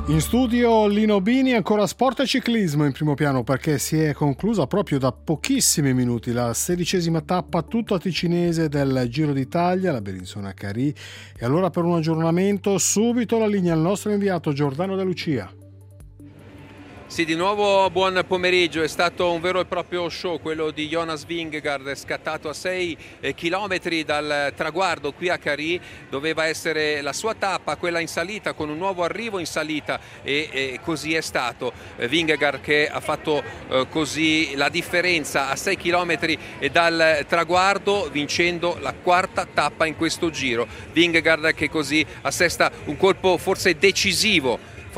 In studio Lino Bini, ancora sport e ciclismo in primo piano perché si è conclusa proprio da pochissimi minuti la 16ª tappa tutta ticinese del Giro d'Italia, la Bellinzona-Carì. E allora per un aggiornamento subito la linea al nostro inviato Giordano De Lucia. Sì, di nuovo buon pomeriggio, è stato un vero e proprio show quello di Jonas Vingegaard, scattato a 6 chilometri dal traguardo qui a Carì. Doveva essere la sua tappa, quella in salita, con un nuovo arrivo in salita e così è stato. Vingegaard che ha fatto così la differenza a 6 chilometri dal traguardo, vincendo la quarta tappa in questo giro. Vingegaard che così assesta un colpo forse decisivo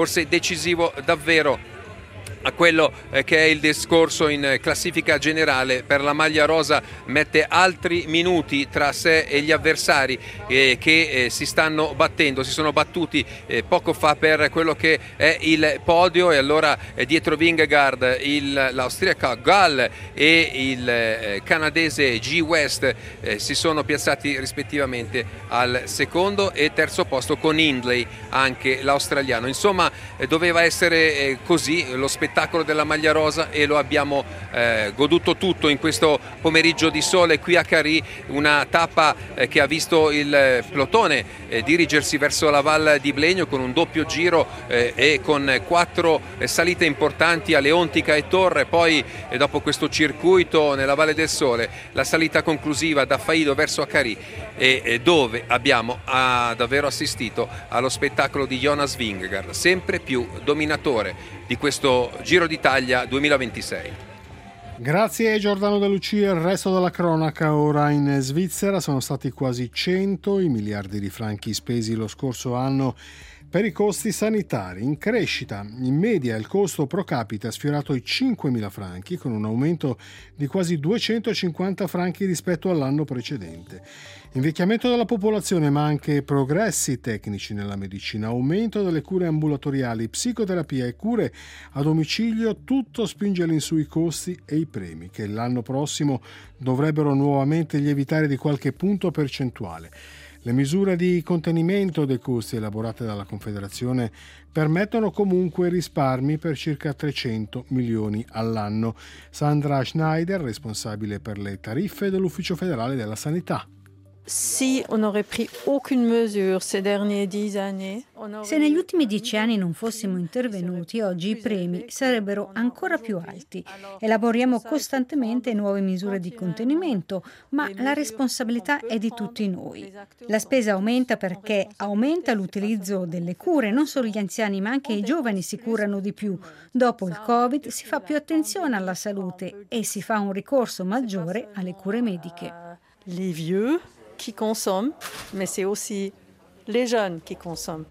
davvero a quello che è il discorso in classifica generale. Per la maglia rosa mette altri minuti tra sé e gli avversari che si stanno battendo, si sono battuti poco fa per quello che è il podio, e allora dietro Vingegaard l'austriaca Gall e il canadese G. West si sono piazzati rispettivamente al secondo e terzo posto, con Hindley anche l'australiano. Insomma, doveva essere così lo spettacolo della maglia rosa e lo abbiamo goduto tutto in questo pomeriggio di sole qui a Carì. Una tappa che ha visto il plotone dirigersi verso la Val di Blegno con un doppio giro e con 4 salite importanti a Leontica e Torre. Poi dopo questo circuito nella Valle del Sole, la salita conclusiva da Faido verso Carì, e dove abbiamo davvero assistito allo spettacolo di Jonas Vingegaard, sempre più dominatore di questo Giro d'Italia 2026. Grazie Giordano De Lucia. Il resto della cronaca ora in Svizzera. Sono stati quasi 100 i miliardi di franchi spesi lo scorso anno per i costi sanitari. In crescita, in media il costo pro capite ha sfiorato i 5.000 franchi, con un aumento di quasi 250 franchi rispetto all'anno precedente. Invecchiamento della popolazione, ma anche progressi tecnici nella medicina, aumento delle cure ambulatoriali, psicoterapia e cure a domicilio, tutto spinge all'insù i costi e i premi, che l'anno prossimo dovrebbero nuovamente lievitare di qualche punto percentuale. Le misure di contenimento dei costi elaborate dalla Confederazione permettono comunque risparmi per circa 300 milioni all'anno. Sandra Schneider, responsabile per le tariffe dell'Ufficio federale della sanità. Se negli ultimi 10 anni non fossimo intervenuti, oggi i premi sarebbero ancora più alti. Elaboriamo costantemente nuove misure di contenimento, ma la responsabilità è di tutti noi. La spesa aumenta perché aumenta l'utilizzo delle cure, non solo gli anziani ma anche i giovani si curano di più. Dopo il Covid si fa più attenzione alla salute e si fa un ricorso maggiore alle cure mediche. Les vieux qui consomment, mais c'est aussi les jeunes qui consomment.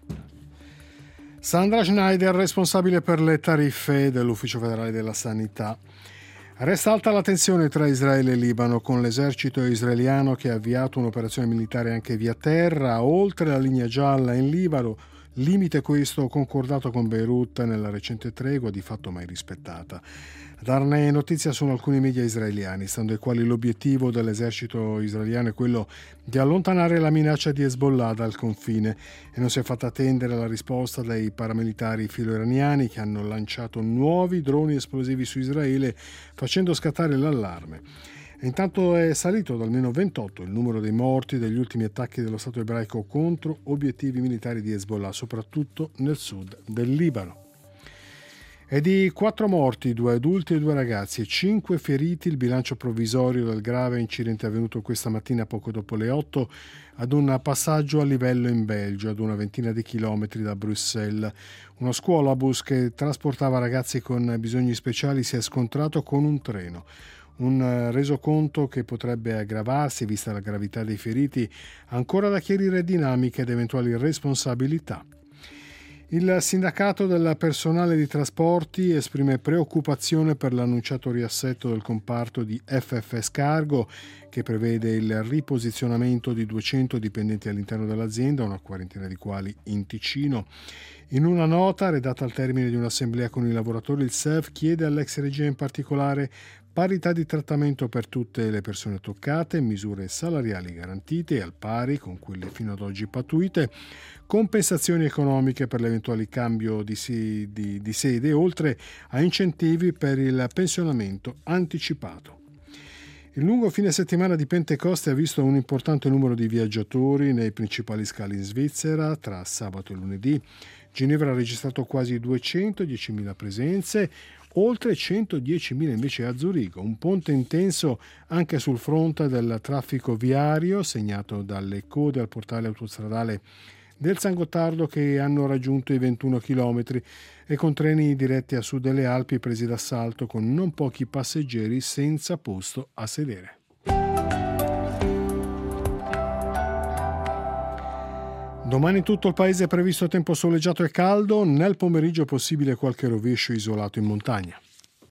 Sandra Schneider, responsabile per le tariffe dell'Ufficio federale della sanità. Resta alta la tensione tra Israele e Libano, con l'esercito israeliano che ha avviato un'operazione militare anche via terra, oltre la linea gialla in Libano, limite questo concordato con Beirut nella recente tregua, di fatto mai rispettata. A darne notizia sono alcuni media israeliani, stando ai quali l'obiettivo dell'esercito israeliano è quello di allontanare la minaccia di Hezbollah dal confine, e non si è fatta attendere la risposta dei paramilitari filo-iraniani, che hanno lanciato nuovi droni esplosivi su Israele, facendo scattare l'allarme. E intanto è salito da almeno 28 il numero dei morti degli ultimi attacchi dello Stato ebraico contro obiettivi militari di Hezbollah, soprattutto nel sud del Libano. È di 4 morti, 2 adulti e 2 ragazzi, e 5 feriti il bilancio provvisorio del grave incidente avvenuto questa mattina poco dopo le 8 ad un passaggio a livello in Belgio, ad una ventina di chilometri da Bruxelles. Uno scuolabus che trasportava ragazzi con bisogni speciali si è scontrato con un treno. Un resoconto che potrebbe aggravarsi, vista la gravità dei feriti, ancora da chiarire dinamiche ed eventuali responsabilità. Il sindacato del personale di trasporti esprime preoccupazione per l'annunciato riassetto del comparto di FFS Cargo, che prevede il riposizionamento di 200 dipendenti all'interno dell'azienda, una quarantina di quali in Ticino. In una nota redatta al termine di un'assemblea con i lavoratori, il SEV chiede all'ex regia in particolare parità di trattamento per tutte le persone toccate, misure salariali garantite al pari con quelle fino ad oggi pattuite, compensazioni economiche per l'eventuale cambio di sede, oltre a incentivi per il pensionamento anticipato. Il lungo fine settimana di Pentecoste ha visto un importante numero di viaggiatori nei principali scali in Svizzera tra sabato e lunedì. Ginevra ha registrato quasi 210.000 presenze, oltre 110.000 invece a Zurigo, un ponte intenso anche sul fronte del traffico viario, segnato dalle code al portale autostradale del San Gottardo che hanno raggiunto i 21 km e con treni diretti a sud delle Alpi presi d'assalto con non pochi passeggeri senza posto a sedere. Domani in tutto il paese è previsto tempo soleggiato e caldo, nel pomeriggio possibile qualche rovescio isolato in montagna.